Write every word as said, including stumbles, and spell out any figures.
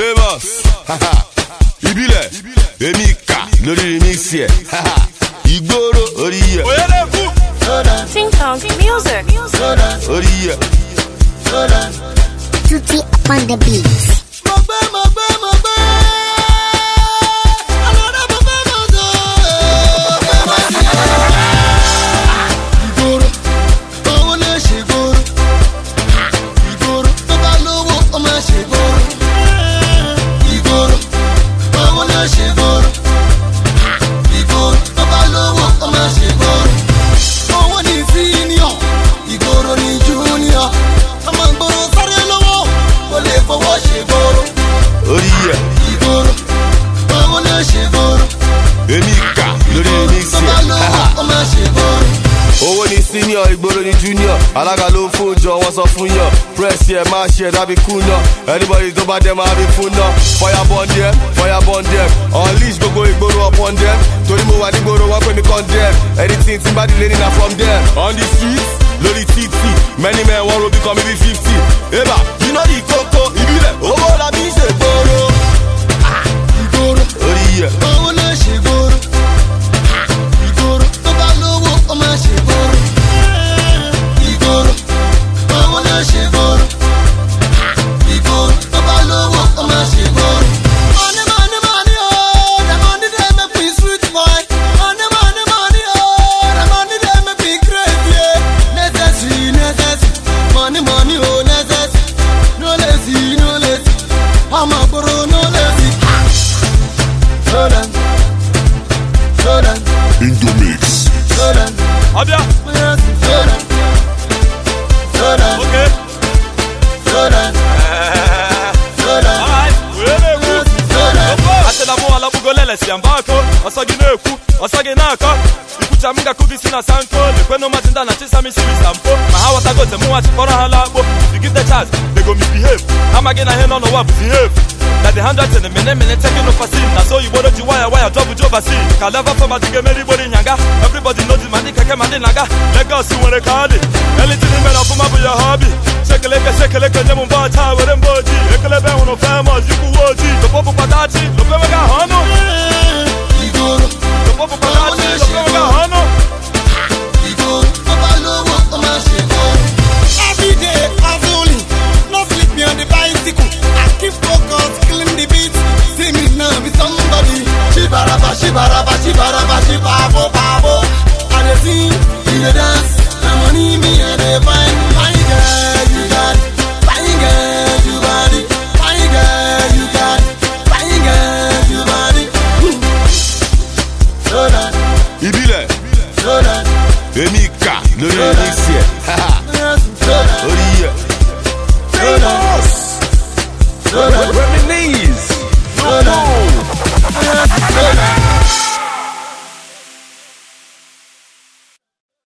Famous, Ibile, Emika, lórí remix yẹ. Igboro, orí yẹ. Think Town Music. Orí yẹ. Tutti upon the beat. Owó ni senior, ìgboro ni junior. Alága ló fún jọ, wọ́n sọ fún yàn. Press yẹ, máa ṣe dábì kú náà. Anybody tó bá dẹ̀ máa bí fún náà. Fire burn them, fire burn them. Unleash gbogbo ìgboro upon them. Torí mo wà nígboro, wọ́n pè mí condemn. Anything tí bá dilé nínú from them. On the streets, lórí títì. Many men wọ́n ro bí kan mi bí fifty. Eba, you know the koko, ìbílẹ̀. Owó la bí ṣe gboro. Ìgboro, orí yẹ. Owó náà ṣe gboro. Ìgboro, tó bá lówó, ó máa ṣe gboro. Ìgboro, owó náà ṣe gboro. Ìgboro, tó bá lówó, ó máa ṣe gboro. Money, money, money, oh, the money they make me sweet boy. Money, money, money, oh, the money they make me crazy. Yeah. Necessary, necessary, money, money, oh, necessary. No lazy, no lazy. I'm a bro, no lazy. Slow down, slow down. In the mix. Slow down. Abia. Slow down. Slow down. Okay. Slow down. Slow down. Alright. Slow down. Atela mo ala bugolele si ambako. Osagi neku, osagi naka. Ikucha minga kubisi na sanko. Lekweno matinda na chisa mi siri sampo. Mahawa tagote muwa chikora halabo. You give the chance, they go misbehave. Amagena heno no wa behave. That the hundreds and the minute minute taking no facile. That's all you wanna do wire wire double job see. Kaleva for my digga everybody nyanga. Everybody knows the money kake mandi naga. Let go see when they call it. Anything in for my your hobby. Shake a leg, shake a leg, and then bar tie with them body. Ekelebe uno famous, you could watch it. The popo patati, the popo ga hano. Igoro, The popo patati, the popo ga hano. Igoro, papa lowo, o ma se go. Every day, Azuli, no flip me on the bicycle. I keep focus, killing the beat. See me now, be somebody. Shibaraba, shibaraba, shibaraba, shibabo, babo. And they sing, in the dance, the money me and they find. My girl, you got it. My girl, you got it. My girl, you got it. My girl, you got it. Slow down. Ibile, Slow down. Emika, lórí remix yẹ.